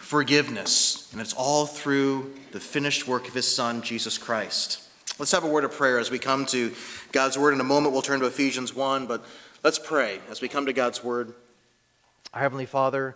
forgiveness, and it's all through the finished work of his Son, Jesus Christ. Let's have a word of prayer as we come to God's word. In a moment, we'll turn to Ephesians 1, but let's pray as we come to God's word. Our Heavenly Father,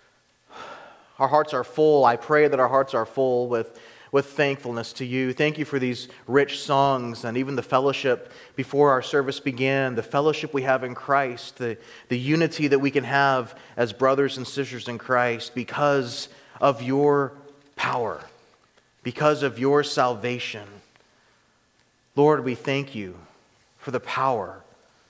our hearts are full. I pray that our hearts are full with thankfulness to you. Thank you for these rich songs and even the fellowship before our service began, the fellowship we have in Christ, the unity that we can have as brothers and sisters in Christ because of your power, because of your salvation. Lord, we thank you for the power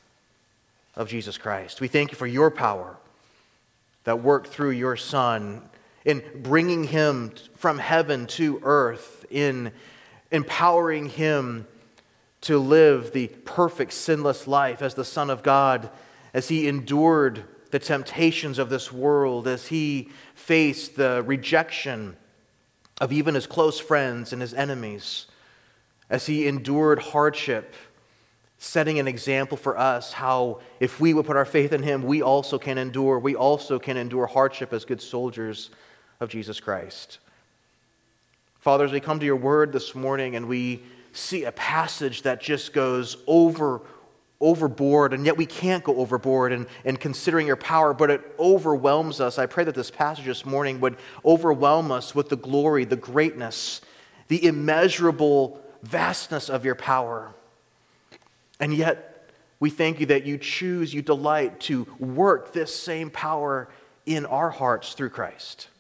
of Jesus Christ. We thank you for your power that worked through your Son in bringing him from heaven to earth, in empowering him to live the perfect, sinless life as the Son of God, as he endured the temptations of this world, as he faced the rejection of even his close friends and his enemies, as he endured hardship, setting an example for us how if we would put our faith in him, we also can endure hardship as good soldiers of Jesus Christ. Father, as we come to your word this morning and we see a passage that just goes overboard, and yet we can't go overboard in considering your power, but it overwhelms us. I pray that this passage this morning would overwhelm us with the glory, the greatness, the immeasurable vastness of your power. And yet, we thank you that you delight to work this same power in our hearts through Christ.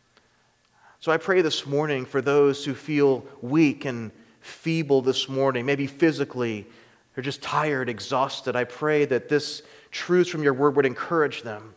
So I pray this morning for those who feel weak and feeble this morning, maybe physically, they're just tired, exhausted. I pray that this truth from your word would encourage them.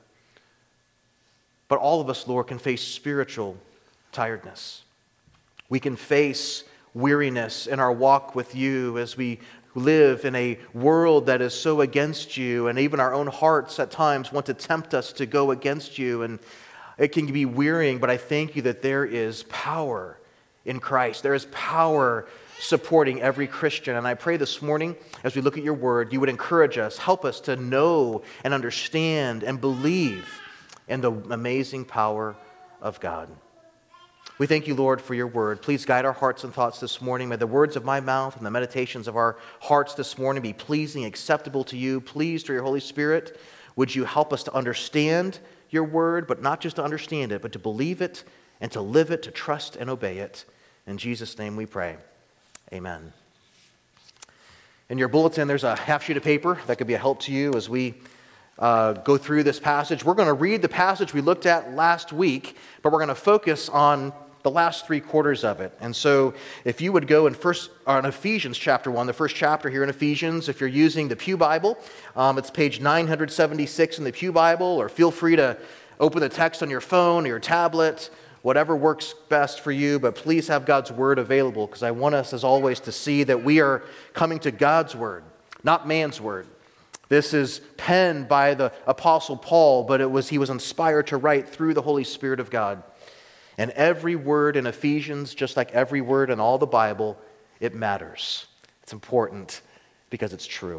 But all of us, Lord, can face spiritual tiredness. We can face weariness in our walk with you as we live in a world that is so against you, and even our own hearts at times want to tempt us to go against you, and it can be wearying, but I thank you that there is power in Christ. There is power supporting every Christian, and I pray this morning as we look at your word, you would encourage us, help us to know and understand and believe in the amazing power of God. We thank you, Lord, for your word. Please guide our hearts and thoughts this morning. May the words of my mouth and the meditations of our hearts this morning be pleasing, acceptable to you. Please, through your Holy Spirit, would you help us to understand your word, but not just to understand it, but to believe it and to live it, to trust and obey it. In Jesus' name we pray. Amen. In your bulletin, there's a half sheet of paper that could be a help to you as we go through this passage. We're going to read the passage we looked at last week, but we're going to focus on the last 3 quarters of it. And so if you would go in Ephesians chapter 1, the first chapter here in Ephesians, if you're using the Pew Bible, it's page 976 in the Pew Bible, or feel free to open the text on your phone or your tablet, whatever works best for you, but please have God's word available, because I want us, as always, to see that we are coming to God's word, not man's word. This is penned by the Apostle Paul, but he was inspired to write through the Holy Spirit of God. And every word in Ephesians, just like every word in all the Bible, it matters. It's important because it's true.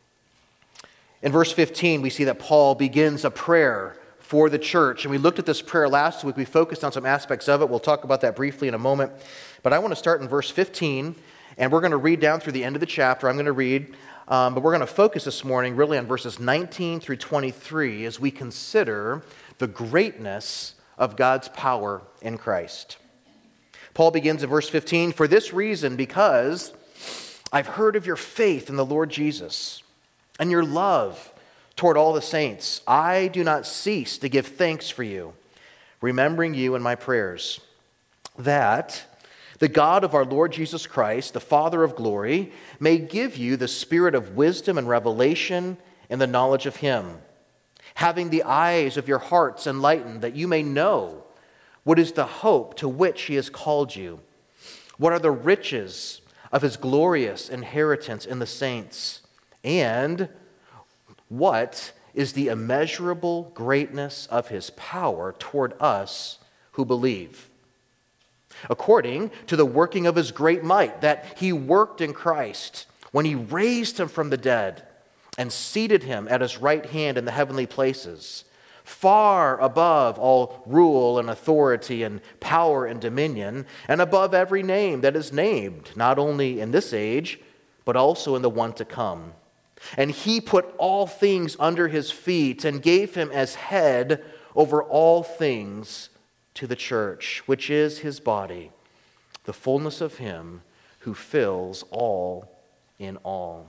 In verse 15, we see that Paul begins a prayer for the church. And we looked at this prayer last week. We focused on some aspects of it. We'll talk about that briefly in a moment. But I want to start in verse 15, and we're going to read down through the end of the chapter. I'm going to read, but we're going to focus this morning really on verses 19 through 23 as we consider the greatness of God's power in Christ. Paul begins in verse 15, "For this reason, because I've heard of your faith in the Lord Jesus and your love toward all the saints, I do not cease to give thanks for you, remembering you in my prayers, that the God of our Lord Jesus Christ, the Father of glory, may give you the spirit of wisdom and revelation in the knowledge of him, having the eyes of your hearts enlightened, that you may know what is the hope to which he has called you, what are the riches of his glorious inheritance in the saints, and what is the immeasurable greatness of his power toward us who believe, according to the working of his great might that he worked in Christ when he raised him from the dead and seated him at his right hand in the heavenly places, far above all rule and authority and power and dominion, and above every name that is named, not only in this age, but also in the one to come. And he put all things under his feet and gave him as head over all things to the church, which is his body, the fullness of him who fills all in all.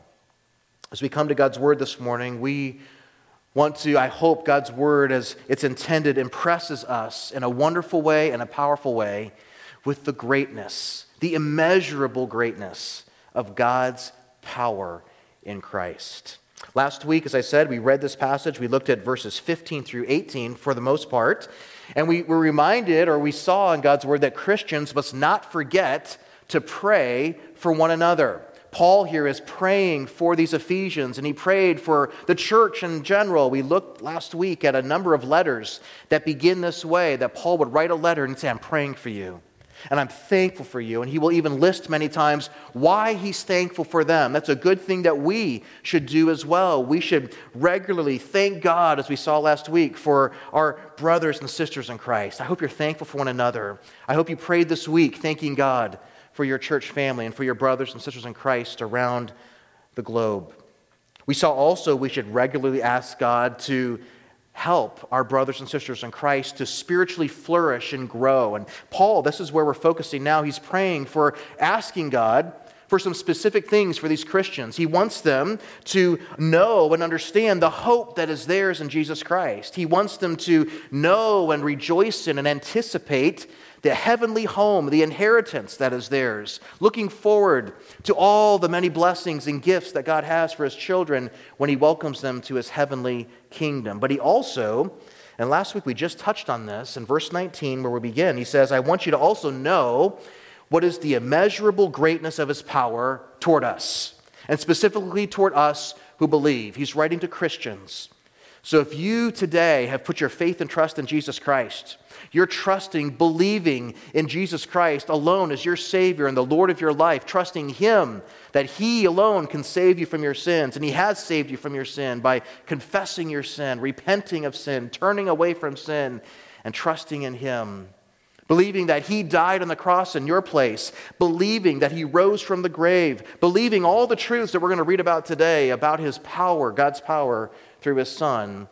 As we come to God's word this morning, we want to, I hope God's word as it's intended impresses us in a wonderful way and a powerful way with the greatness, the immeasurable greatness of God's power in Christ. Last week, as I said, we read this passage. We looked at verses 15 through 18 for the most part. And we were reminded, or we saw in God's word, that Christians must not forget to pray for one another. Paul here is praying for these Ephesians, and he prayed for the church in general. We looked last week at a number of letters that begin this way, that Paul would write a letter and say, I'm praying for you, and I'm thankful for you. And he will even list many times why he's thankful for them. That's a good thing that we should do as well. We should regularly thank God, as we saw last week, for our brothers and sisters in Christ. I hope you're thankful for one another. I hope you prayed this week thanking God for your church family and for your brothers and sisters in Christ around the globe. We saw also we should regularly ask God to help our brothers and sisters in Christ to spiritually flourish and grow. And Paul, this is where we're focusing now. He's praying for, asking God for some specific things for these Christians. He wants them to know and understand the hope that is theirs in Jesus Christ. He wants them to know and rejoice in and anticipate the heavenly home, the inheritance that is theirs, looking forward to all the many blessings and gifts that God has for his children when he welcomes them to his heavenly kingdom. But he also, and last week we just touched on this in verse 19 where we begin, he says, I want you to also know what is the immeasurable greatness of his power toward us, and specifically toward us who believe. He's writing to Christians. So if you today have put your faith and trust in Jesus Christ, you're trusting, believing in Jesus Christ alone as your Savior and the Lord of your life, trusting him that he alone can save you from your sins, and he has saved you from your sin by confessing your sin, repenting of sin, turning away from sin, and trusting in him. Believing that he died on the cross in your place, believing that he rose from the grave, believing all the truths that we're going to read about today about his power, God's power through his Son.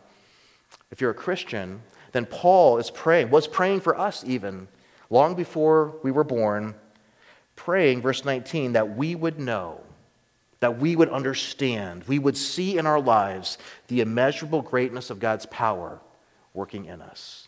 If you're a Christian, then Paul was praying for us even, long before we were born, praying, verse 19, that we would know, that we would understand, we would see in our lives the immeasurable greatness of God's power working in us.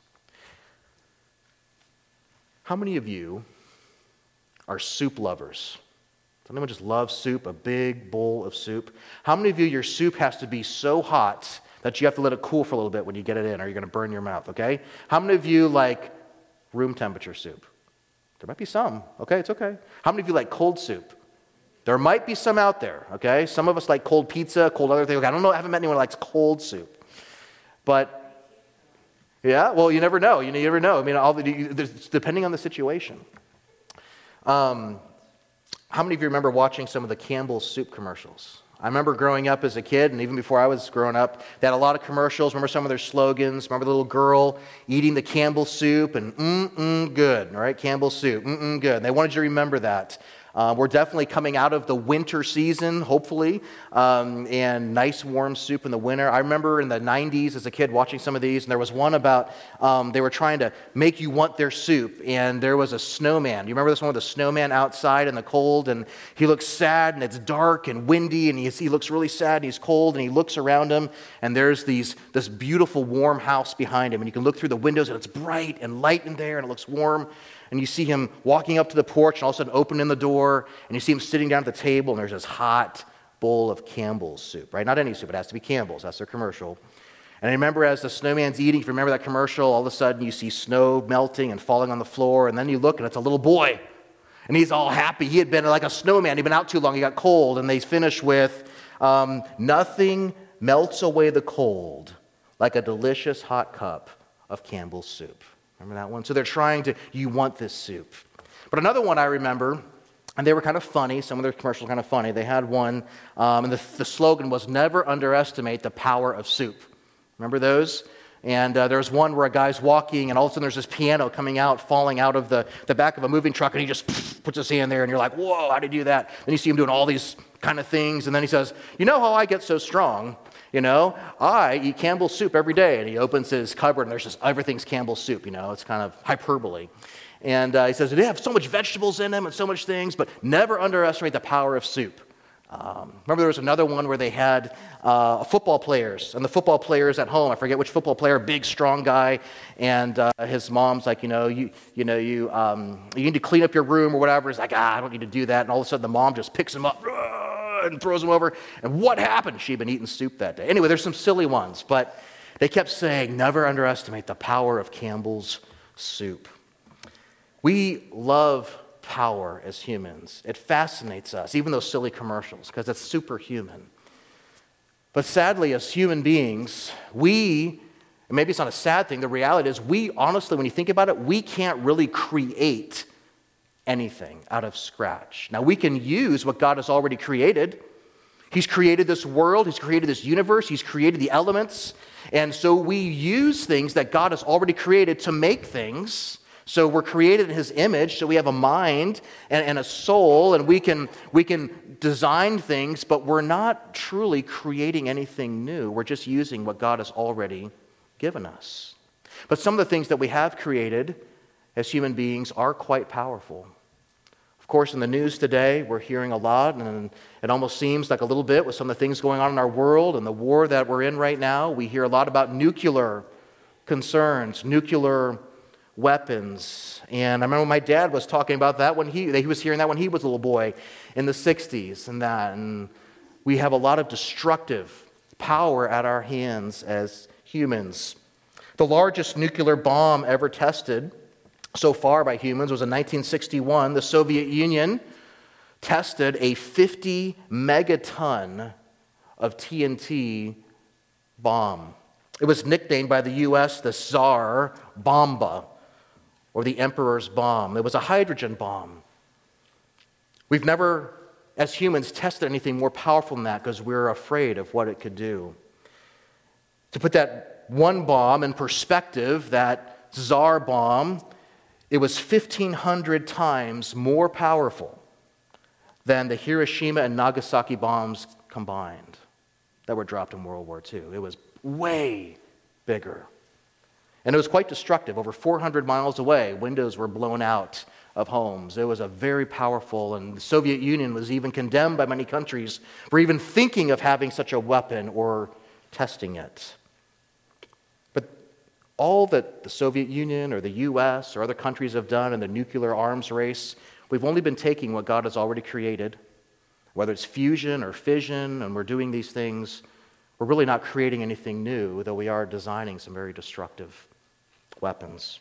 How many of you are soup lovers? Does anyone just love soup, a big bowl of soup? How many of you, your soup has to be so hot that you have to let it cool for a little bit when you get it in, or you're going to burn your mouth, okay? How many of you like room temperature soup? There might be some, okay? It's okay. How many of you like cold soup? There might be some out there, okay? Some of us like cold pizza, cold other things. I don't know, I haven't met anyone who likes cold soup. But yeah, well, you never know. You never know. I mean, depending on the situation. How many of you remember watching some of the Campbell's soup commercials? I remember growing up as a kid, and even before I was growing up, they had a lot of commercials. Remember some of their slogans? Remember the little girl eating the Campbell's soup and good, all right? Campbell's soup, good. And they wanted you to remember that. We're definitely coming out of the winter season, hopefully, and nice warm soup in the winter. I remember in the 90s as a kid watching some of these, and there was one about they were trying to make you want their soup, and there was a snowman. You remember this one with the snowman outside in the cold, and he looks sad, and it's dark and windy, and he looks really sad, and he's cold, and he looks around him, and there's this beautiful warm house behind him, and you can look through the windows, and it's bright and light in there, and it looks warm. And you see him walking up to the porch and all of a sudden opening the door, and you see him sitting down at the table, and there's this hot bowl of Campbell's soup, right? Not any soup, it has to be Campbell's. That's their commercial. And I remember as the snowman's eating, if you remember that commercial, all of a sudden you see snow melting and falling on the floor, and then you look and it's a little boy. And he's all happy. He had been like a snowman. He'd been out too long. He got cold. And they finish with, nothing melts away the cold like a delicious hot cup of Campbell's soup. Remember that one? So they're trying to, you want this soup. But another one I remember, and they were kind of funny. Some of their commercials were kind of funny. They had one, and the slogan was, never underestimate the power of soup. Remember those? And there's one where a guy's walking, and all of a sudden there's this piano falling out of the back of a moving truck, and he just puts his hand there, and you're like, whoa, how did he do that? Then you see him doing all these kind of things, and then he says, you know how I get so strong? I eat Campbell's soup every day. And he opens his cupboard, and there's just everything's Campbell's soup. It's kind of hyperbole. And he says, they have so much vegetables in them and so much things, but never underestimate the power of soup. Remember there was another one where they had football players, and the football players at home, I forget which football player, big, strong guy, and his mom's like, you need to clean up your room or whatever. He's like, I don't need to do that. And all of a sudden the mom just picks him up and throws him over. And what happened? She'd been eating soup that day. Anyway, there's some silly ones, but they kept saying, never underestimate the power of Campbell's soup. We love power as humans. It fascinates us, even those silly commercials, because it's superhuman. But sadly, as human beings, and maybe it's not a sad thing, the reality is honestly, when you think about it, we can't really create anything out of scratch. Now, we can use what God has already created. He's created this world, He's created this universe, He's created the elements, and so we use things that God has already created to make things. So we're created in His image, so we have a mind and a soul, and we can design things, but we're not truly creating anything new. We're just using what God has already given us. But some of the things that we have created as human beings are quite powerful. Of course, in the news today, we're hearing a lot, and it almost seems like a little bit with some of the things going on in our world and the war that we're in right now. We hear a lot about nuclear concerns, nuclear weapons. And I remember my dad was talking about that when he was hearing that when he was a little boy in the 60s and that. And we have a lot of destructive power at our hands as humans. The largest nuclear bomb ever tested so far by humans was in 1961. The Soviet Union tested a 50 megaton of TNT bomb. It was nicknamed by the U.S. the Tsar Bomba, or the Emperor's bomb. It was a hydrogen bomb. We've never, as humans, tested anything more powerful than that because we're afraid of what it could do. To put that one bomb in perspective, that Tsar bomb, it was 1,500 times more powerful than the Hiroshima and Nagasaki bombs combined that were dropped in World War II. It was way bigger. And it was quite destructive. Over 400 miles away, windows were blown out of homes. It was a very powerful, and the Soviet Union was even condemned by many countries for even thinking of having such a weapon or testing it. But all that the Soviet Union or the U.S. or other countries have done in the nuclear arms race, we've only been taking what God has already created, whether it's fusion or fission, and we're doing these things. We're really not creating anything new, though we are designing some very destructive weapons.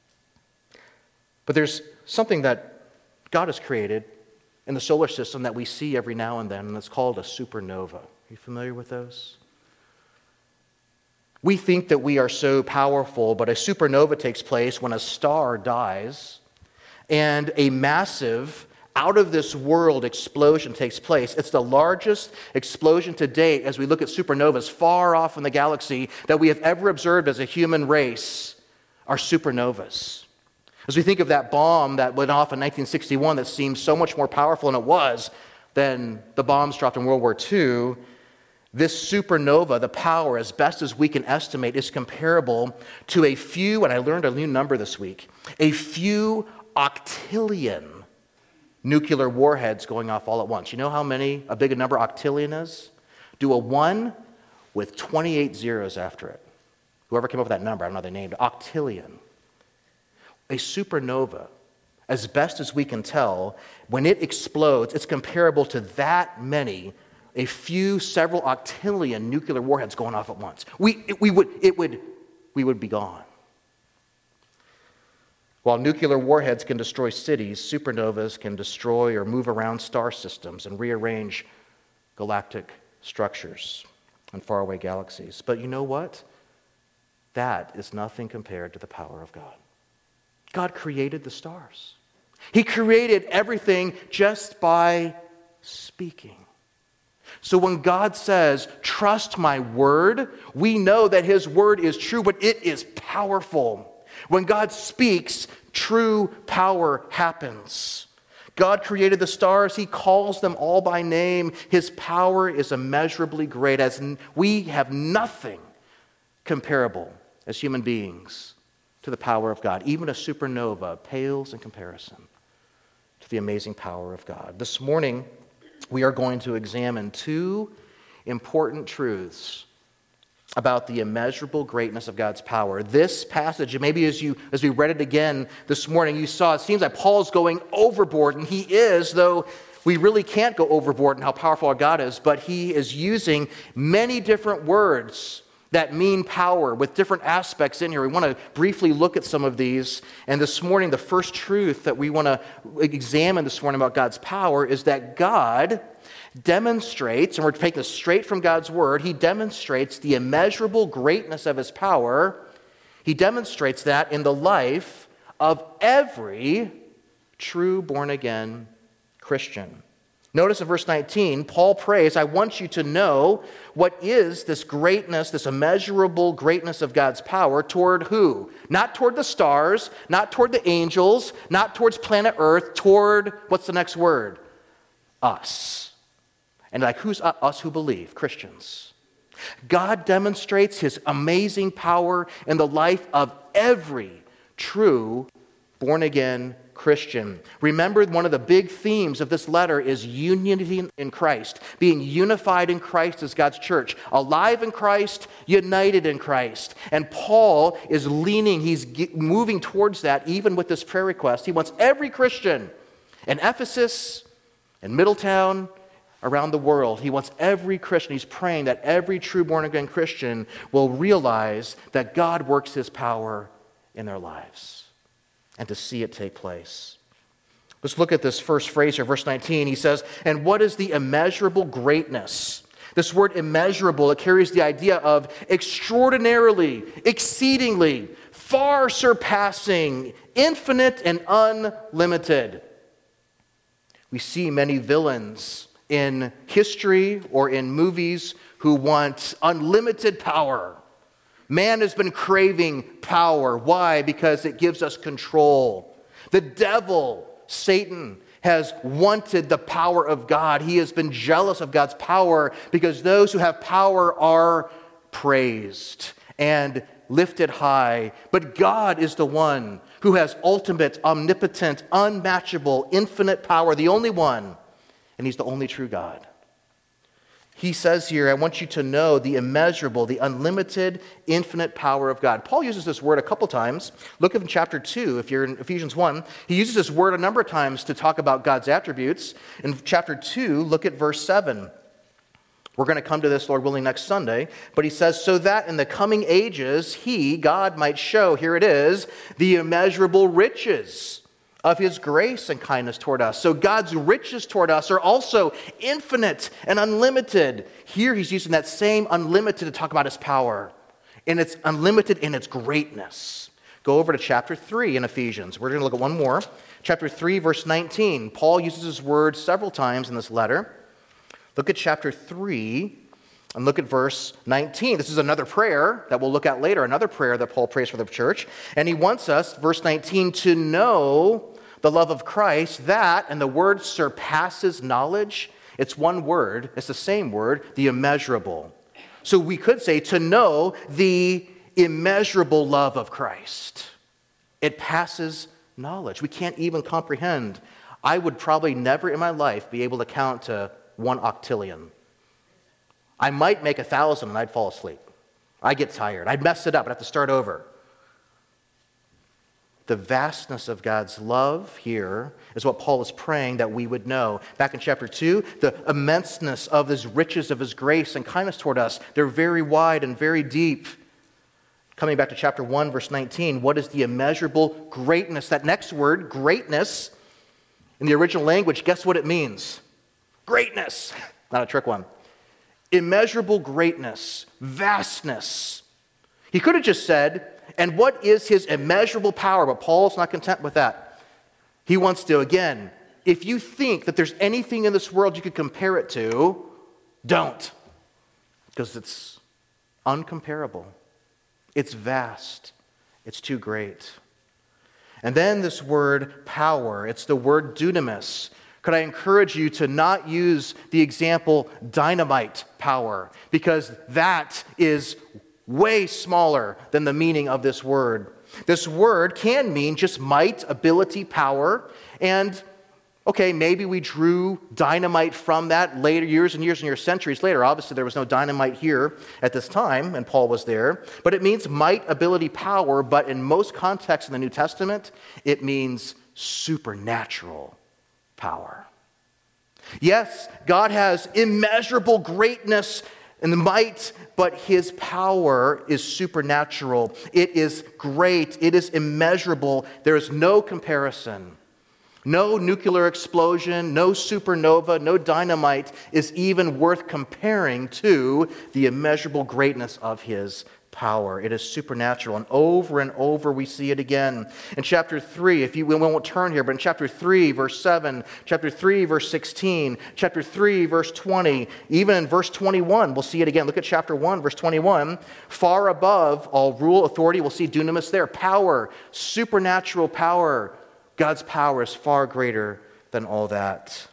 But there's something that God has created in the solar system that we see every now and then, and it's called a supernova. Are you familiar with those? We think that we are so powerful, but a supernova takes place when a star dies and a massive, out-of-this-world explosion takes place. It's the largest explosion to date as we look at supernovas far off in the galaxy that we have ever observed as a human race are supernovas. As we think of that bomb that went off in 1961 that seemed so much more powerful, and it was, than the bombs dropped in World War II, this supernova, the power, as best as we can estimate, is comparable to a few, and I learned a new number this week, a few octillion nuclear warheads going off all at once. You know how a big a number octillion is? Do a 1 with 28 zeros after it. Whoever came up with that number, I don't know how they named it, octillion. A supernova, as best as we can tell, when it explodes, it's comparable to that many, several octillion nuclear warheads going off at once. We would be gone. While nuclear warheads can destroy cities, supernovas can destroy or move around star systems and rearrange galactic structures and faraway galaxies. But you know what? That is nothing compared to the power of God. God created the stars. He created everything just by speaking. So when God says, trust my word, we know that his word is true, but it is powerful. When God speaks, true power happens. God created the stars. He calls them all by name. His power is immeasurably great, as we have nothing comparable as human beings to the power of God. Even a supernova pales in comparison to the amazing power of God. This morning, we are going to examine two important truths about the immeasurable greatness of God's power. This passage, maybe as we read it again this morning, you saw it seems like Paul's going overboard, and he is, though we really can't go overboard in how powerful our God is, but he is using many different words that mean power with different aspects in here. We want to briefly look at some of these. And this morning, the first truth that we want to examine this morning about God's power is that God demonstrates, and we're taking this straight from God's word, he demonstrates the immeasurable greatness of his power. He demonstrates that in the life of every true born-again Christian. Notice in verse 19, Paul prays, I want you to know what is this greatness, this immeasurable greatness of God's power toward who? Not toward the stars, not toward the angels, not towards planet Earth, toward, what's the next word? Us. And like, who's us who believe? Christians. God demonstrates his amazing power in the life of every true born-again Christian. Remember, one of the big themes of this letter is unity in Christ, being unified in Christ as God's church, alive in Christ, united in Christ. And Paul is he's moving towards that even with this prayer request. He wants every Christian in Ephesus, in Middletown, around the world. He wants every Christian, he's praying that every true born-again Christian will realize that God works his power in their lives and to see it take place. Let's look at this first phrase here, verse 19. He says, and what is the immeasurable greatness? This word immeasurable, it carries the idea of extraordinarily, exceedingly, far surpassing, infinite and unlimited. We see many villains in history or in movies who want unlimited power. Man has been craving power. Why? Because it gives us control. The devil, Satan, has wanted the power of God. He has been jealous of God's power because those who have power are praised and lifted high. But God is the one who has ultimate, omnipotent, unmatchable, infinite power, the only one. And he's the only true God. He says here, I want you to know the immeasurable, the unlimited, infinite power of God. Paul uses this word a couple times. Look in chapter 2, if you're in Ephesians 1. He uses this word a number of times to talk about God's attributes. In chapter 2, look at verse 7. We're going to come to this, Lord willing, next Sunday. But he says, so that in the coming ages, he, God, might show, here it is, the immeasurable riches of his grace and kindness toward us. So God's riches toward us are also infinite and unlimited. Here he's using that same unlimited to talk about his power. And it's unlimited in its greatness. Go over to chapter 3 in Ephesians. We're going to look at one more. Chapter 3, verse 19. Paul uses his word several times in this letter. Look at chapter 3 and look at verse 19. This is another prayer that we'll look at later, another prayer that Paul prays for the church. And he wants us, verse 19, to know the love of Christ, that, and the word surpasses knowledge. It's one word, it's the same word, the immeasurable. So we could say to know the immeasurable love of Christ. It passes knowledge. We can't even comprehend. I would probably never in my life be able to count to 1 octillion. I might make 1,000 and I'd fall asleep. I'd get tired. I'd mess it up. I'd have to start over. The vastness of God's love here is what Paul is praying that we would know. Back in chapter 2, the immenseness of his riches of his grace and kindness toward us, they're very wide and very deep. Coming back to chapter 1, verse 19, what is the immeasurable greatness? That next word, greatness, in the original language, guess what it means? Greatness. Not a trick one. Immeasurable greatness, vastness. He could have just said, and what is his immeasurable power? But Paul's not content with that. He wants to, again, if you think that there's anything in this world you could compare it to, Don't, because it's uncomparable. It's vast. It's too great. And then this word power, it's the word dunamis. Could I encourage you to not use the example dynamite power, because that is way smaller than the meaning of this word. This word can mean just might, ability, power, and okay, maybe we drew dynamite from that later, years and years, centuries later. Obviously, there was no dynamite here at this time, and Paul was there. But it means might, ability, power, but in most contexts in the New Testament, it means supernatural power. Yes, God has immeasurable greatness and might, but his power is supernatural. It is great. It is immeasurable. There is no comparison. No nuclear explosion, no supernova, no dynamite is even worth comparing to the immeasurable greatness of his power. It is supernatural. And over we see it again. In chapter 3, we won't turn here, but in chapter 3, verse 7, chapter 3, verse 16, chapter 3, verse 20, even in verse 21, we'll see it again. Look at chapter 1, verse 21. Far above all rule, authority, we'll see dunamis there. Power, supernatural power. God's power is far greater than all that.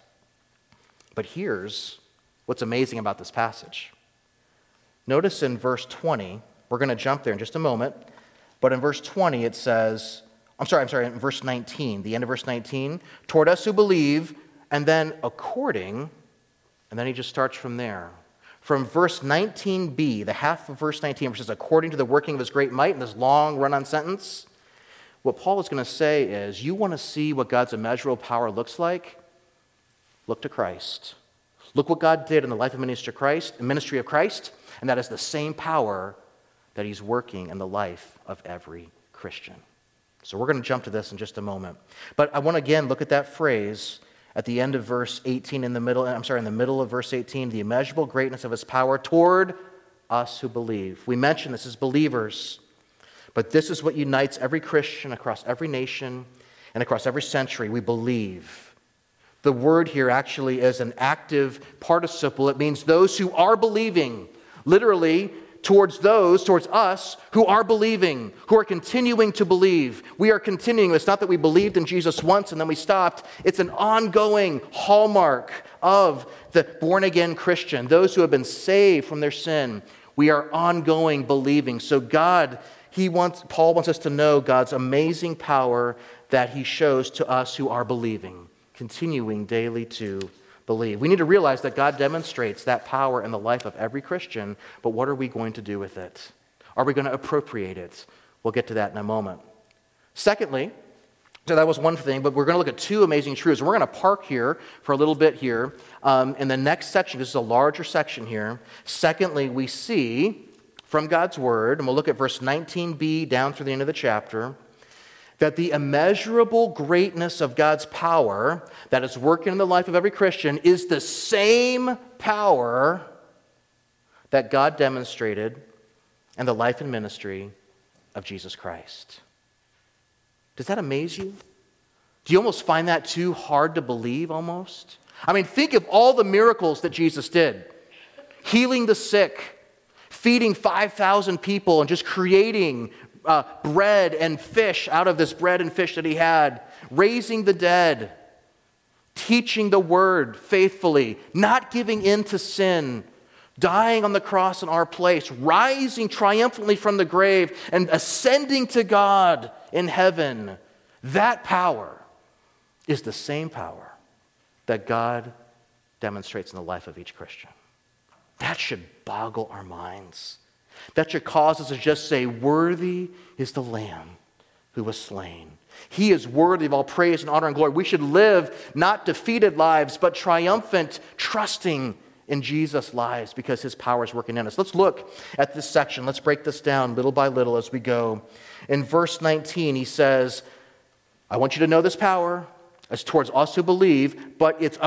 But here's what's amazing about this passage. Notice in verse 20, we're going to jump there in just a moment, but in verse 20 it says, in verse 19, the end of verse 19, toward us who believe, and then according, and then he just starts from there. From verse 19b, the half of verse 19, which is according to the working of his great might, in this long run-on sentence, what Paul is going to say is, you want to see what God's immeasurable power looks like? Look to Christ. Look what God did in the life and ministry of Christ, and that is the same power that he's working in the life of every Christian. So we're going to jump to this in just a moment. But I want to again look at that phrase at the end of verse 18 in the middle of verse 18, the immeasurable greatness of his power toward us who believe. We mention this as believers. But this is what unites every Christian across every nation and across every century. We believe. The word here actually is an active participle. It means those who are believing. Literally, towards us who are believing, who are continuing to believe. We are continuing. It's not that we believed in Jesus once and then we stopped. It's an ongoing hallmark of the born-again Christian, those who have been saved from their sin. We are ongoing believing. So Paul wants us to know God's amazing power that he shows to us who are believing, continuing daily to believe. We need to realize that God demonstrates that power in the life of every Christian, but what are we going to do with it? Are we going to appropriate it? We'll get to that in a moment. Secondly, so that was one thing, but we're going to look at two amazing truths. We're going to park here for a little bit here. In the next section, this is a larger section here. Secondly, we see from God's word, and we'll look at verse 19b down through the end of the chapter, that the immeasurable greatness of God's power that is working in the life of every Christian is the same power that God demonstrated in the life and ministry of Jesus Christ. Does that amaze you? Do you almost find that too hard to believe almost? I mean, think of all the miracles that Jesus did. Healing the sick, feeding 5,000 people and just creating bread and fish out of this bread and fish that he had, raising the dead, teaching the word faithfully, not giving in to sin, dying on the cross in our place, rising triumphantly from the grave, and ascending to God in heaven. That power is the same power that God demonstrates in the life of each Christian. That should boggle our minds. That should cause us to just say, worthy is the Lamb who was slain. He is worthy of all praise and honor and glory. We should live not defeated lives, but triumphant, trusting in Jesus' lives because his power is working in us. Let's look at this section. Let's break this down little by little as we go. In verse 19, he says, I want you to know this power. It's towards us who believe, but it's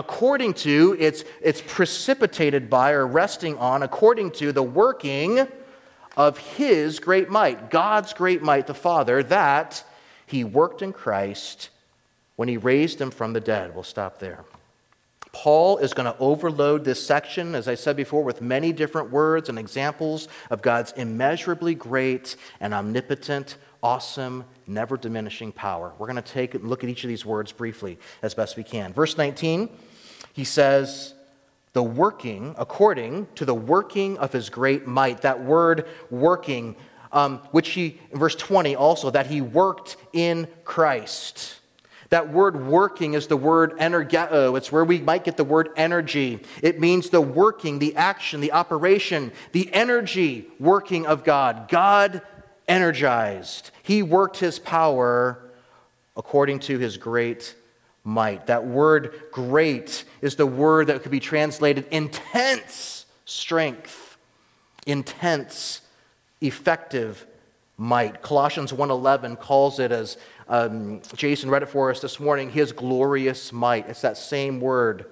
it's precipitated by or resting on, according to the working of his great might, God's great might, the Father, that he worked in Christ when he raised him from the dead. We'll stop there. Paul is going to overload this section, as I said before, with many different words and examples of God's immeasurably great and omnipotent, awesome, never diminishing power. We're going to take a look at each of these words briefly as best we can. Verse 19, he says, the working, according to the working of his great might. That word working, which he, in verse 20 also, that he worked in Christ. That word working is the word energeo. It's where we might get the word energy. It means the working, the action, the operation, the energy working of God. God energized. He worked his power according to his great might. That word great is the word that could be translated intense strength, intense, effective might. Colossians 1:11 calls it, as Jason read it for us this morning, his glorious might. It's that same word.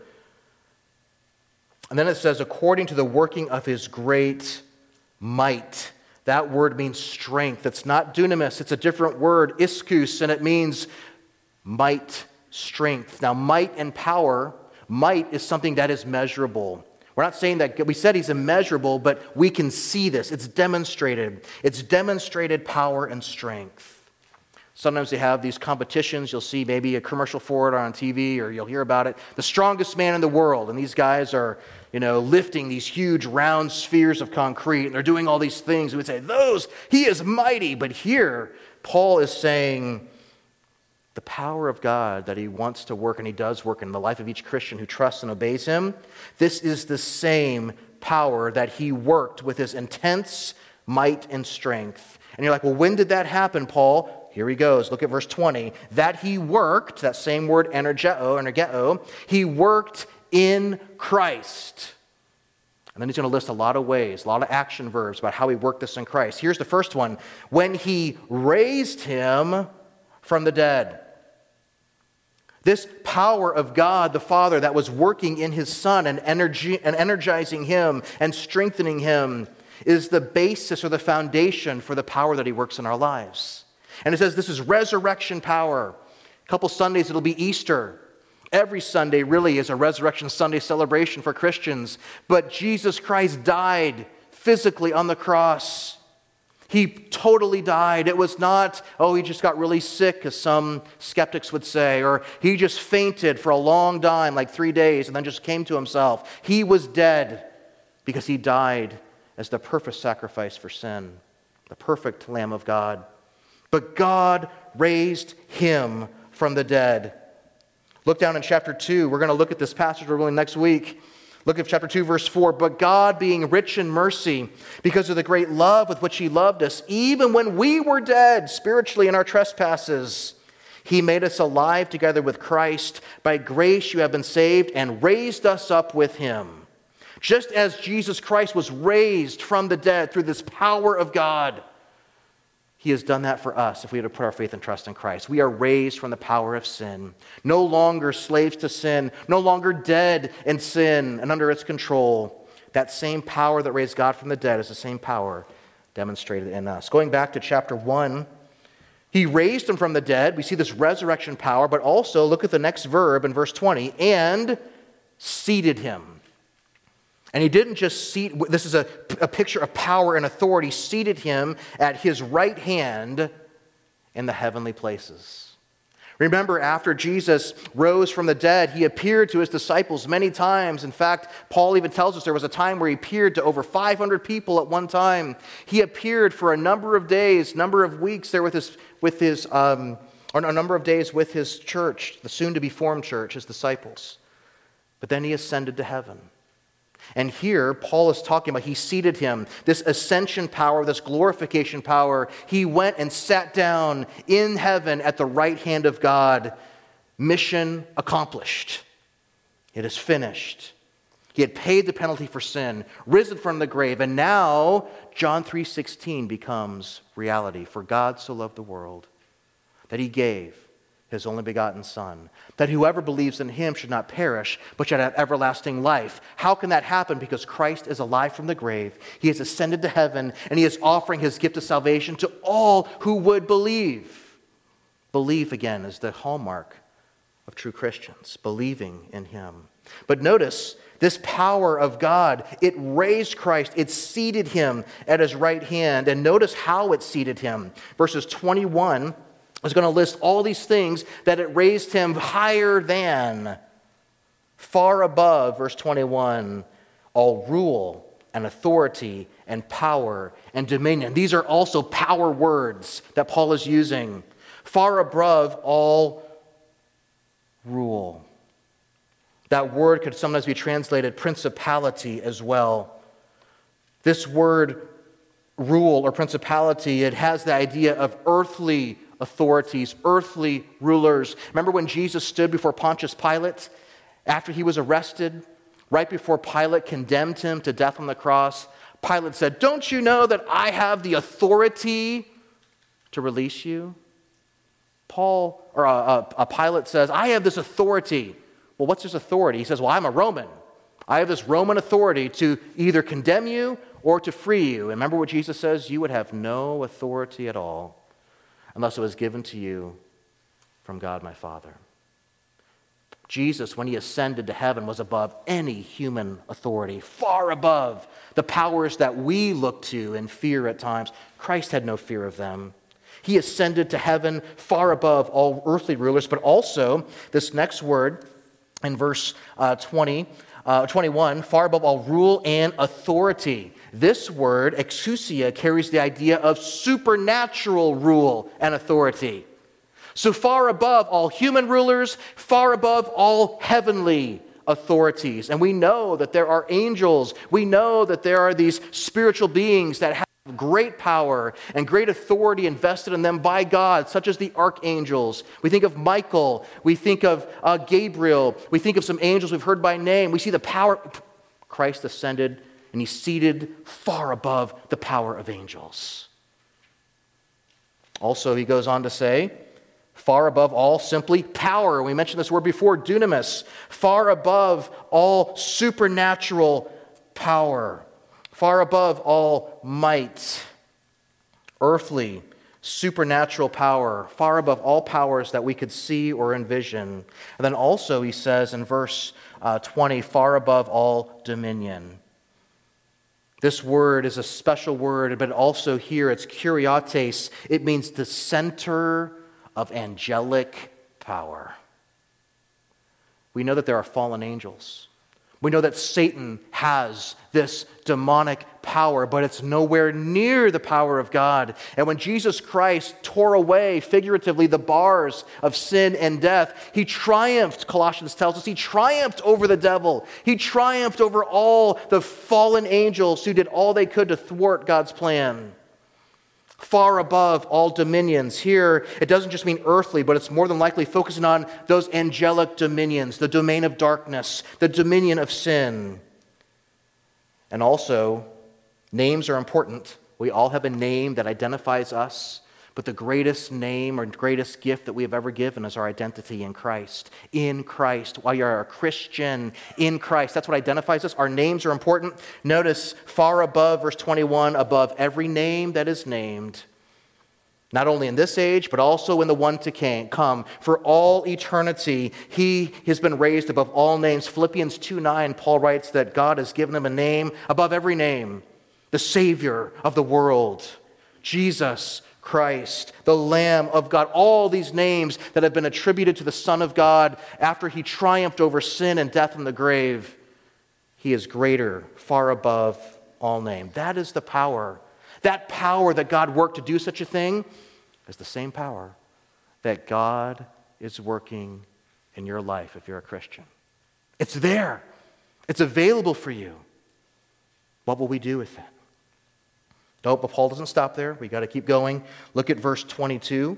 And then it says, according to the working of his great might. That word means strength. It's not dunamis. It's a different word, ischus, and it means might, strength. Now, might and power, might is something that is measurable. We're not saying that, we said he's immeasurable, but we can see this. It's demonstrated. It's demonstrated power and strength. Sometimes they have these competitions. You'll see maybe a commercial for it on TV, or you'll hear about it. The strongest man in the world. And these guys are, lifting these huge round spheres of concrete. And they're doing all these things. We would say, he is mighty. But here, Paul is saying the power of God that he wants to work, and he does work in the life of each Christian who trusts and obeys him. This is the same power that he worked with his intense might and strength. And you're like, well, when did that happen, Paul? Here he goes. Look at verse 20. That he worked, that same word, energeo, he worked in Christ. And then he's going to list a lot of ways, a lot of action verbs about how he worked this in Christ. Here's the first one. When he raised him from the dead. This power of God the Father that was working in his Son and energizing him and strengthening him is the basis or the foundation for the power that he works in our lives. And it says this is resurrection power. A couple Sundays it'll be Easter. Every Sunday really is a Resurrection Sunday celebration for Christians. But Jesus Christ died physically on the cross. He totally died. It was not, he just got really sick, as some skeptics would say, or he just fainted for a long time, like 3 days, and then just came to himself. He was dead because he died as the perfect sacrifice for sin, the perfect Lamb of God. But God raised him from the dead. Look down in chapter 2. We're going to look at this passage really next week. Look at chapter 2, verse 4. But God, being rich in mercy, because of the great love with which he loved us, even when we were dead spiritually in our trespasses, he made us alive together with Christ. By grace you have been saved, and raised us up with him. Just as Jesus Christ was raised from the dead through this power of God, he has done that for us if we were to put our faith and trust in Christ. We are raised from the power of sin. No longer slaves to sin. No longer dead in sin and under its control. That same power that raised God from the dead is the same power demonstrated in us. Going back to chapter 1, he raised him from the dead. We see this resurrection power, but also look at the next verb in verse 20, and seated him. And he didn't just seat, this is a picture of power and authority, seated him at his right hand in the heavenly places. Remember, after Jesus rose from the dead, he appeared to his disciples many times. In fact, Paul even tells us there was a time where he appeared to over 500 people at one time. He appeared for a number of days, number of weeks there with his or a number of days with his church, the soon-to-be formed church, his disciples. But then he ascended to heaven. And here, Paul is talking about he seated him, this ascension power, this glorification power. He went and sat down in heaven at the right hand of God. Mission accomplished. It is finished. He had paid the penalty for sin, risen from the grave, and now John 3:16 becomes reality. For God so loved the world that he gave his only begotten Son, that whoever believes in him should not perish, but should have everlasting life. How can that happen? Because Christ is alive from the grave. He has ascended to heaven, and he is offering his gift of salvation to all who would believe. Belief, again, is the hallmark of true Christians, believing in him. But notice, this power of God, it raised Christ, it seated him at his right hand. And notice how it seated him. Verses 21 is going to list all these things that it raised him higher than, far above, verse 21, all rule and authority and power and dominion. These are also power words that Paul is using. Far above all rule. That word could sometimes be translated principality as well. This word rule or principality, it has the idea of earthly authorities, earthly rulers. Remember when Jesus stood before Pontius Pilate after he was arrested? Right before Pilate condemned him to death on the cross, Pilate said, "Don't you know that I have the authority to release you?" Pilate says, "I have this authority." Well, what's his authority? He says, "Well, I'm a Roman. I have this Roman authority to either condemn you or to free you." And remember what Jesus says? "You would have no authority at all unless it was given to you from God my Father." Jesus, when he ascended to heaven, was above any human authority, far above the powers that we look to and fear at times. Christ had no fear of them. He ascended to heaven far above all earthly rulers, but also this next word in verse 21, far above all rule and authority. This word, exousia, carries the idea of supernatural rule and authority. So far above all human rulers, far above all heavenly authorities. And we know that there are angels. We know that there are these spiritual beings that have great power and great authority invested in them by God, such as the archangels. We think of Michael. We think of Gabriel. We think of some angels we've heard by name. We see the power. Christ ascended, and he's seated far above the power of angels. Also, he goes on to say, far above all simply power. We mentioned this word before, dunamis. Far above all supernatural power. Far above all might. Earthly, supernatural power. Far above all powers that we could see or envision. And then also he says in verse 20, far above all dominion. This word is a special word, but also here it's kuriates. It means the center of angelic power. We know that there are fallen angels. We know that Satan has this demonic power, but it's nowhere near the power of God. And when Jesus Christ tore away, figuratively, the bars of sin and death, he triumphed, Colossians tells us, he triumphed over the devil. He triumphed over all the fallen angels who did all they could to thwart God's plan. Far above all dominions. Here, it doesn't just mean earthly, but it's more than likely focusing on those angelic dominions, the domain of darkness, the dominion of sin. And also, names are important. We all have a name that identifies us, but the greatest name or greatest gift that we have ever given is our identity in Christ. In Christ. While you're a Christian, in Christ. That's what identifies us. Our names are important. Notice, far above, verse 21, above every name that is named, not only in this age, but also in the one to come. For all eternity, he has been raised above all names. Philippians 2:9, Paul writes that God has given him a name above every name. The Savior of the world. Jesus Christ, the Lamb of God, all these names that have been attributed to the Son of God after he triumphed over sin and death in the grave. He is greater, far above all name. That is the power. That power that God worked to do such a thing is the same power that God is working in your life if you're a Christian. It's there. It's available for you. What will we do with it? No, but Paul doesn't stop there. We got to keep going. Look at verse 22.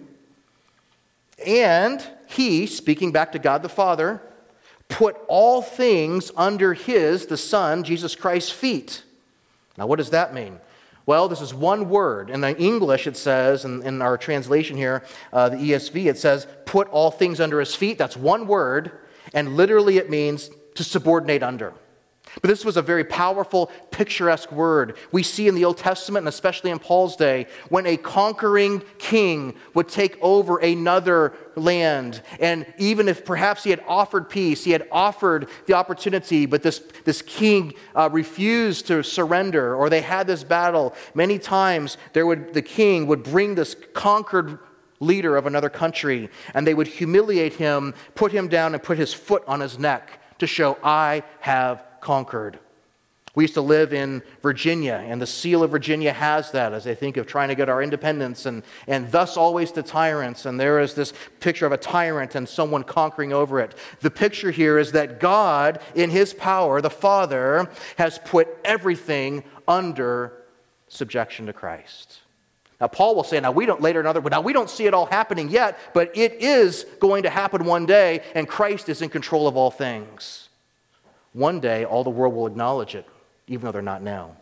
And he, speaking back to God the Father, put all things under his, the Son, Jesus Christ's feet. Now, what does that mean? Well, this is one word. In the English, it says, in our translation here, the ESV, it says, put all things under his feet. That's one word, and literally it means to subordinate under. But this was a very powerful, picturesque word. We see in the Old Testament, and especially in Paul's day, when a conquering king would take over another land. And even if perhaps he had offered peace, he had offered the opportunity, but this king refused to surrender, or they had this battle, many times the king would bring this conquered leader of another country, and they would humiliate him, put him down, and put his foot on his neck to show, I have conquered. We used to live in Virginia, and the seal of Virginia has that as they think of trying to get our independence, and thus always to tyrants. And there is this picture of a tyrant and someone conquering over it. The picture here is that God, in his power, the Father, has put everything under subjection to Christ. Now, Paul will say, we don't see it all happening yet, but it is going to happen one day, and Christ is in control of all things. One day, all the world will acknowledge it, even though they're not now.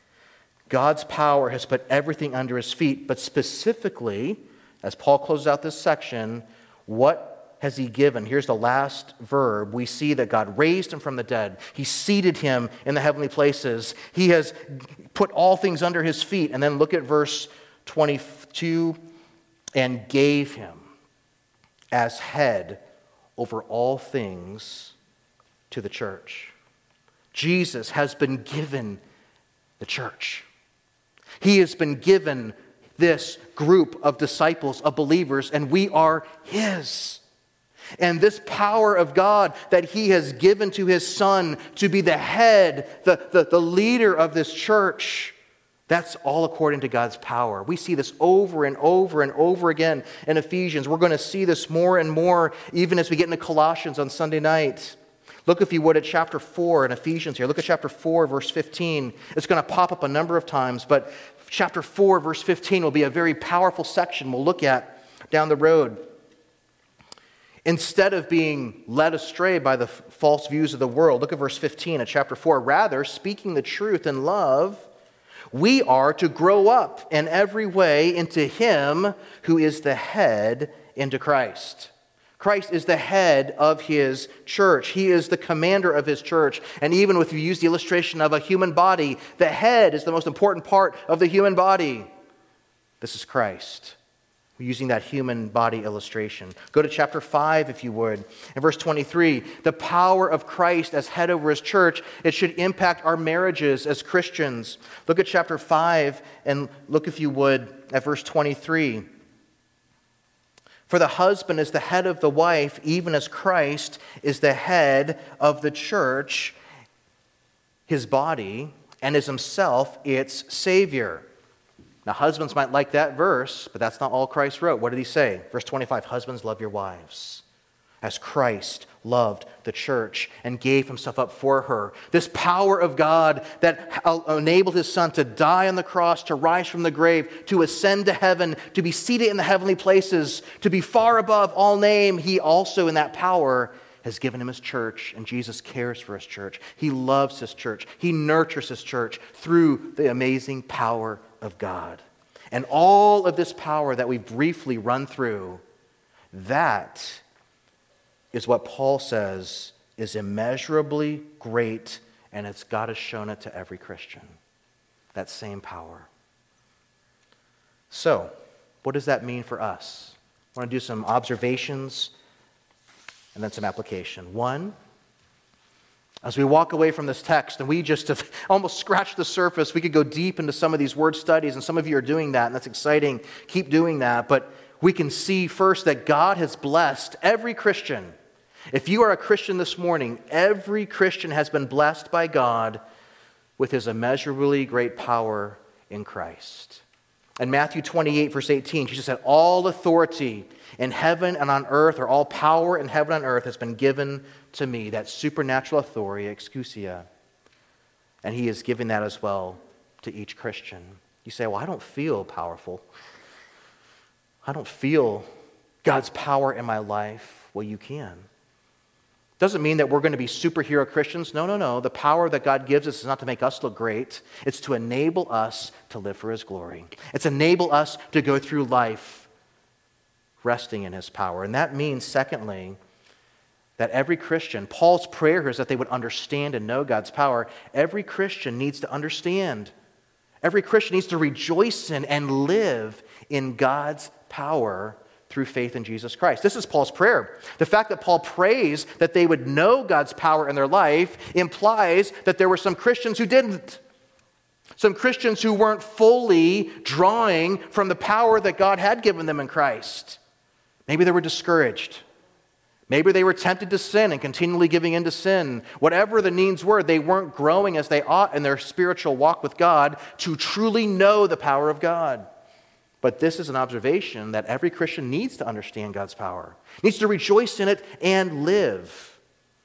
God's power has put everything under his feet, but specifically, as Paul closes out this section, what has he given? Here's the last verb. We see that God raised him from the dead. He seated him in the heavenly places. He has put all things under his feet. And then look at verse 22, and gave him as head over all things to the church. Jesus has been given the church. He has been given this group of disciples, of believers, and we are his. And this power of God that he has given to his Son to be the head, the leader of this church, that's all according to God's power. We see this over and over and over again in Ephesians. We're going to see this more and more even as we get into Colossians on Sunday night. Look, if you would, at chapter 4 in Ephesians here. Look at chapter 4, verse 15. It's going to pop up a number of times, but chapter 4, verse 15 will be a very powerful section we'll look at down the road. Instead of being led astray by the false views of the world, look at verse 15 of chapter 4. Rather, speaking the truth in love, we are to grow up in every way into him who is the head, into Christ. Christ is the head of his church. He is the commander of his church. And even if you use the illustration of a human body, the head is the most important part of the human body. This is Christ. We're using that human body illustration. Go to chapter 5, if you would. In verse 23, the power of Christ as head over his church, it should impact our marriages as Christians. Look at chapter 5 and look, if you would, at verse 23. For the husband is the head of the wife, even as Christ is the head of the church, his body, and is himself its Savior. Now, husbands might like that verse, but that's not all Christ wrote. What did he say? Verse 25, husbands, love your wives, as Christ loved the church and gave himself up for her. This power of God that enabled his Son to die on the cross, to rise from the grave, to ascend to heaven, to be seated in the heavenly places, to be far above all name, he also in that power has given him his church, and Jesus cares for his church. He loves his church. He nurtures his church through the amazing power of God. And all of this power that we briefly run through, that is what Paul says is immeasurably great, and God has shown it to every Christian. That same power. So, what does that mean for us? I want to do some observations and then some application. One, as we walk away from this text, and we just have almost scratched the surface, we could go deep into some of these word studies, and some of you are doing that, and that's exciting. Keep doing that. But we can see first that God has blessed every Christian. If you are a Christian this morning, every Christian has been blessed by God with his immeasurably great power in Christ. In Matthew 28, verse 18, Jesus said, all authority in heaven and on earth, or all power in heaven and earth has been given to me. That supernatural authority, exousia. And he is giving that as well to each Christian. You say, well, I don't feel powerful. I don't feel God's power in my life. Well, you can. Doesn't mean that we're going to be superhero Christians. No. The power that God gives us is not to make us look great. It's to enable us to live for his glory. It's enable us to go through life resting in his power. And that means, secondly, that every Christian, Paul's prayer here is that they would understand and know God's power. Every Christian needs to understand. Every Christian needs to rejoice in and live in God's power through faith in Jesus Christ. This is Paul's prayer. The fact that Paul prays that they would know God's power in their life implies that there were some Christians who didn't. Some Christians who weren't fully drawing from the power that God had given them in Christ. Maybe they were discouraged. Maybe they were tempted to sin and continually giving in to sin. Whatever the needs were, they weren't growing as they ought in their spiritual walk with God to truly know the power of God. But this is an observation that every Christian needs to understand God's power, needs to rejoice in it and live.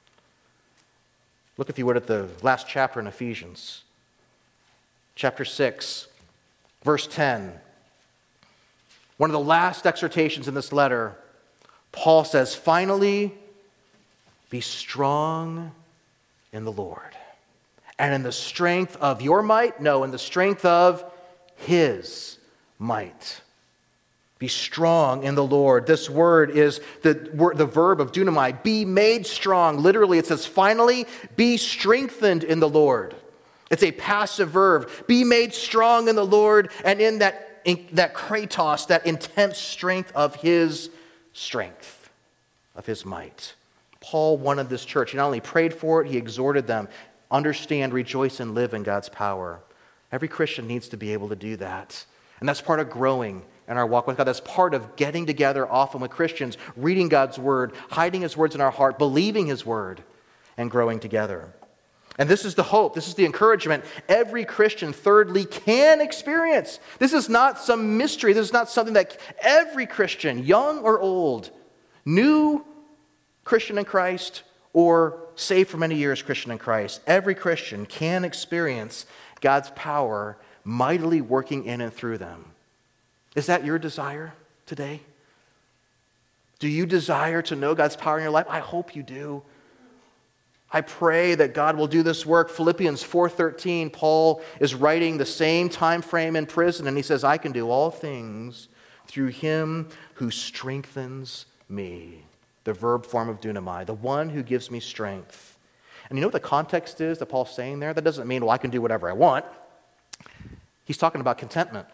Look, if you would, at the last chapter in Ephesians. Chapter 6, verse 10. One of the last exhortations in this letter, Paul says, finally, be strong in the Lord. And in the strength of your might? No, in the strength of His might. Be strong in the Lord. This word is the verb of dunamai, be made strong. Literally, it says, finally, be strengthened in the Lord. It's a passive verb. Be made strong in the Lord and in that kratos, that intense strength of His strength, of His might. Paul wanted this church. He not only prayed for it, he exhorted them. Understand, rejoice, and live in God's power. Every Christian needs to be able to do that. And that's part of growing in our walk with God. That's part of getting together often with Christians, reading God's Word, hiding His words in our heart, believing His Word, and growing together. And this is the hope, this is the encouragement every Christian, thirdly, can experience. This is not some mystery. This is not something that every Christian, young or old, new Christian in Christ or saved for many years Christian in Christ, every Christian can experience God's power mightily working in and through them. Is that your desire today? Do you desire to know God's power in your life? I hope you do. I pray that God will do this work. Philippians 4:13, Paul is writing the same time frame in prison, and he says, I can do all things through Him who strengthens me. The verb form of dunamai, the one who gives me strength. And you know what the context is that Paul's saying there? That doesn't mean, well, I can do whatever I want. He's talking about contentment.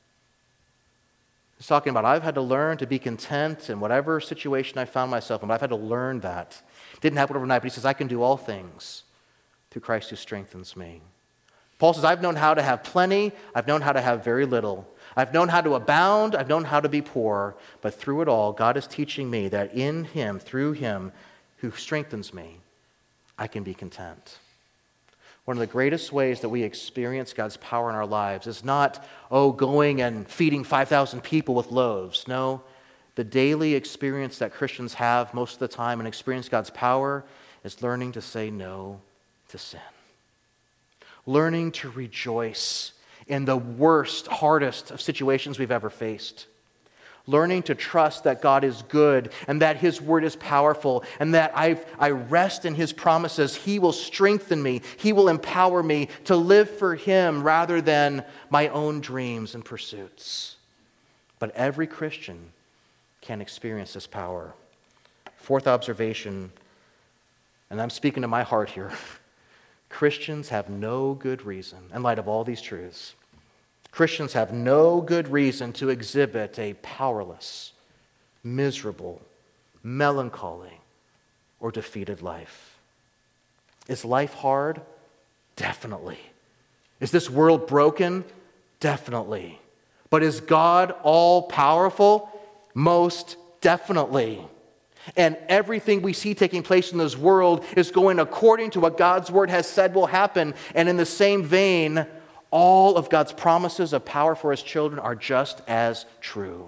He's talking about, I've had to learn to be content in whatever situation I found myself in, but I've had to learn that. It didn't happen overnight, but he says, I can do all things through Christ who strengthens me. Paul says, I've known how to have plenty, I've known how to have very little. I've known how to abound, I've known how to be poor, but through it all, God is teaching me that in Him, through Him who strengthens me, I can be content. One of the greatest ways that we experience God's power in our lives is not, going and feeding 5,000 people with loaves. No, the daily experience that Christians have most of the time and experience God's power is learning to say no to sin. Learning to rejoice in the worst, hardest of situations we've ever faced. Learning to trust that God is good and that His word is powerful and that I rest in His promises. He will strengthen me. He will empower me to live for Him rather than my own dreams and pursuits. But every Christian can experience this power. Fourth observation, and I'm speaking to my heart here. Christians have no good reason, in light of all these truths, Christians have no good reason to exhibit a powerless, miserable, melancholy, or defeated life. Is life hard? Definitely. Is this world broken? Definitely. But is God all-powerful? Most definitely. And everything we see taking place in this world is going according to what God's word has said will happen. And in the same vein, all of God's promises of power for His children are just as true.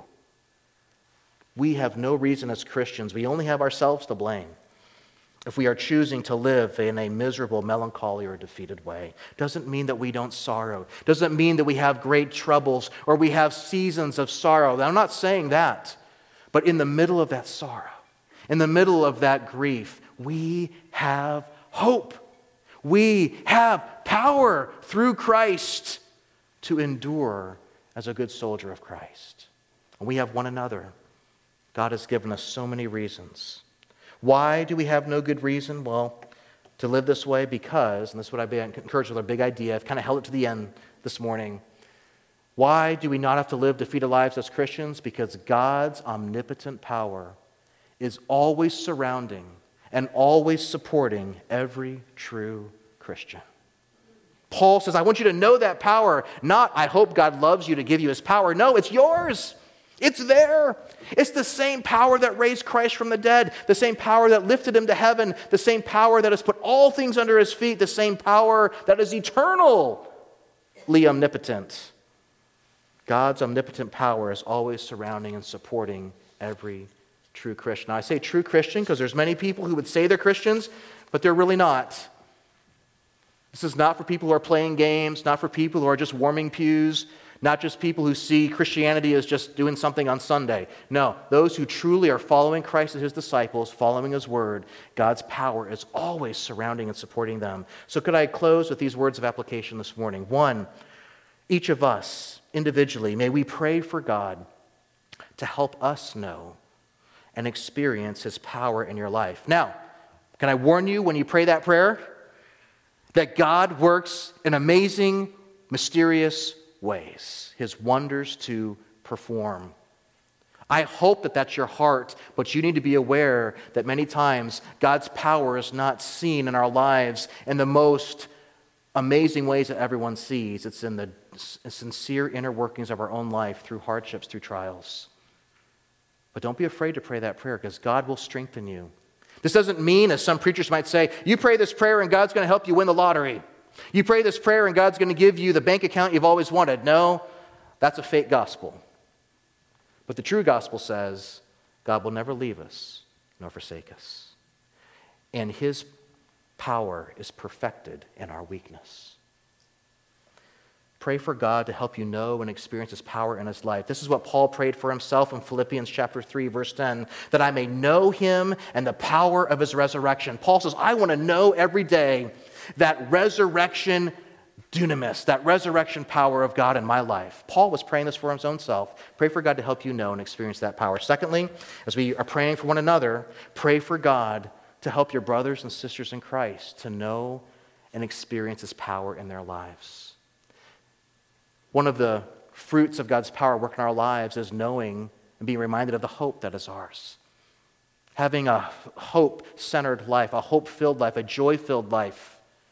We have no reason as Christians, we only have ourselves to blame if we are choosing to live in a miserable, melancholy, or defeated way. Doesn't mean that we don't sorrow. Doesn't mean that we have great troubles or we have seasons of sorrow. I'm not saying that. But in the middle of that sorrow, in the middle of that grief, we have hope. We have power through Christ to endure as a good soldier of Christ. And we have one another. God has given us so many reasons. Why do we have no good reason? Well, to live this way because, and this is what I've been encouraged with, a big idea. I've kind of held it to the end this morning. Why do we not have to live defeated lives as Christians? Because God's omnipotent power is always surrounding and always supporting every true Christian. Paul says, I want you to know that power. Not, I hope God loves you to give you his power. No, it's yours. It's there. It's the same power that raised Christ from the dead, the same power that lifted him to heaven, the same power that has put all things under his feet, the same power that is eternally omnipotent. God's omnipotent power is always surrounding and supporting every true Christian. Now, I say true Christian because there's many people who would say they're Christians, but they're really not. This is not for people who are playing games, not for people who are just warming pews, not just people who see Christianity as just doing something on Sunday. No, those who truly are following Christ as his disciples, following his word, God's power is always surrounding and supporting them. So could I close with these words of application this morning? One, each of us individually, may we pray for God to help us know and experience his power in your life. Now, can I warn you when you pray that prayer that God works in amazing, mysterious ways, his wonders to perform. I hope that that's your heart, but you need to be aware that many times God's power is not seen in our lives in the most amazing ways that everyone sees. It's in the sincere inner workings of our own life through hardships, through trials. But don't be afraid to pray that prayer because God will strengthen you. This doesn't mean, as some preachers might say, you pray this prayer and God's going to help you win the lottery. You pray this prayer and God's going to give you the bank account you've always wanted. No, that's a fake gospel. But the true gospel says God will never leave us nor forsake us. And his power is perfected in our weakness. Pray for God to help you know and experience his power in his life. This is what Paul prayed for himself in Philippians chapter 3, verse 10, that I may know him and the power of his resurrection. Paul says, I want to know every day that resurrection dunamis, that resurrection power of God in my life. Paul was praying this for his own self. Pray for God to help you know and experience that power. Secondly, as we are praying for one another, pray for God to help your brothers and sisters in Christ to know and experience his power in their lives. One of the fruits of God's power working in our lives is knowing and being reminded of the hope that is ours. Having a hope-centered life, a hope-filled life, a joy-filled life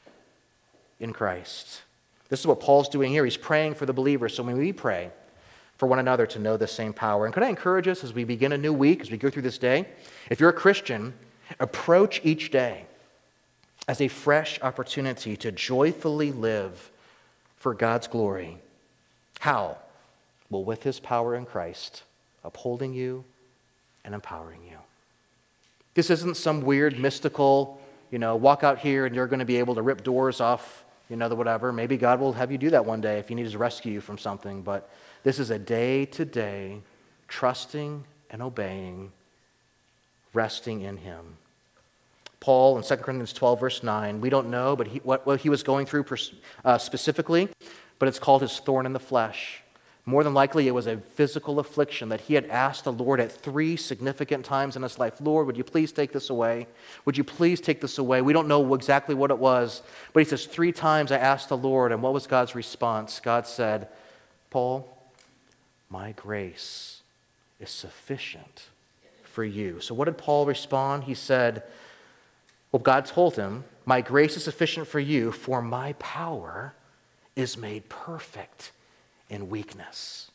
in Christ. This is what Paul's doing here. He's praying for the believers. So when we pray for one another to know the same power. And could I encourage us as we begin a new week, as we go through this day, if you're a Christian, approach each day as a fresh opportunity to joyfully live for God's glory. How? Well, with his power in Christ, upholding you and empowering you. This isn't some weird, mystical, walk out here and you're going to be able to rip doors off, the whatever. Maybe God will have you do that one day if he needs to rescue you from something. But this is a day-to-day trusting and obeying, resting in him. Paul in 2 Corinthians 12, verse 9, we don't know but what he was going through specifically, but it's called his thorn in the flesh. More than likely, it was a physical affliction that he had asked the Lord at 3 significant times in his life. Lord, would you please take this away? Would you please take this away? We don't know exactly what it was, but he says 3 times I asked the Lord, and what was God's response? God said, Paul, my grace is sufficient for you. So what did Paul respond? He said, well, God told him, my grace is sufficient for you, for my power is made perfect in weakness.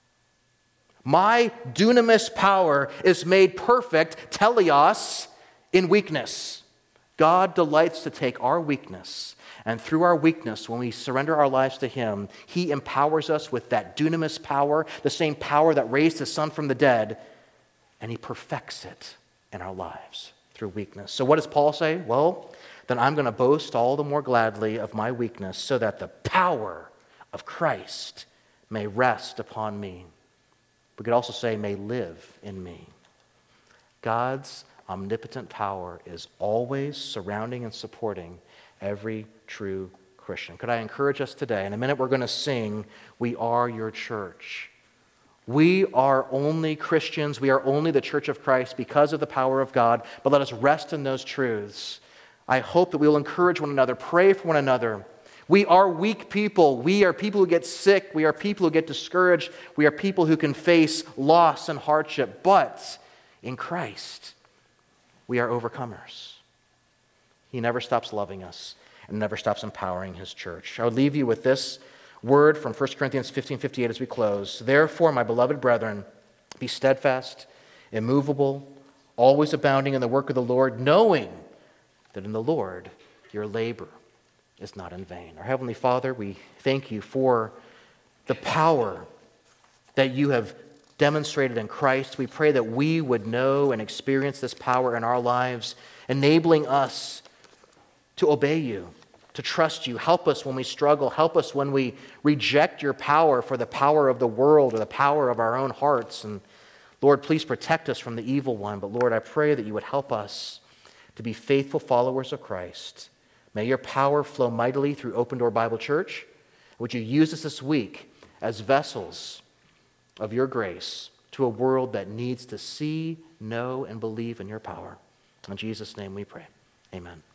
My dunamis power is made perfect, teleos, in weakness. God delights to take our weakness, and through our weakness, when we surrender our lives to him, he empowers us with that dunamis power, the same power that raised his son from the dead, and he perfects it in our lives through weakness. So what does Paul say? Well, then I'm going to boast all the more gladly of my weakness so that the power of Christ may rest upon me. We could also say, may live in me. God's omnipotent power is always surrounding and supporting every true Christian. Could I encourage us today? In a minute, we're going to sing, We Are Your Church. We are only Christians. We are only the church of Christ because of the power of God. But let us rest in those truths. I hope that we will encourage one another, pray for one another. We are weak people. We are people who get sick. We are people who get discouraged. We are people who can face loss and hardship. But in Christ, we are overcomers. He never stops loving us and never stops empowering his church. I would leave you with this word from 1 Corinthians 15:58 as we close. Therefore, my beloved brethren, be steadfast, immovable, always abounding in the work of the Lord, knowing that in the Lord your labor is not in vain. Our Heavenly Father, we thank you for the power that you have demonstrated in Christ. We pray that we would know and experience this power in our lives, enabling us to obey you, to trust you. Help us when we struggle. Help us when we reject your power for the power of the world or the power of our own hearts. And Lord, please protect us from the evil one. But Lord, I pray that you would help us to be faithful followers of Christ. May your power flow mightily through Open Door Bible Church. Would you use us this week as vessels of your grace to a world that needs to see, know, and believe in your power. In Jesus' name we pray. Amen.